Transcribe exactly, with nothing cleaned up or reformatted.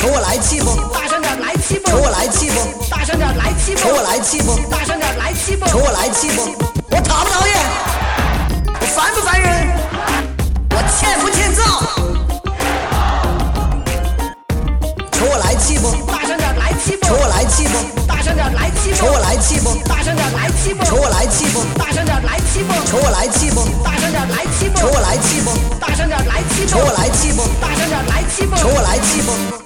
瞅我来气不？ 大声点来气不？ 瞅我来气不？ 大声点来气不？ 瞅我来气不？ 大声点来气不？ 瞅我来气不？我讨不讨厌？我烦不烦人？我欠不欠揍？瞅我来气不？ 大声点来气不？ 瞅我来气不？ 大声点来气不？ 瞅我来气不？ 大声点来气不？ 瞅我来气不？ 大声点来气不？ 瞅我来气不？ 大声点来气不？ 瞅我来气不？ 大声点来气不？ 瞅我来气不？ 大声点来气不？ 瞅我来气不？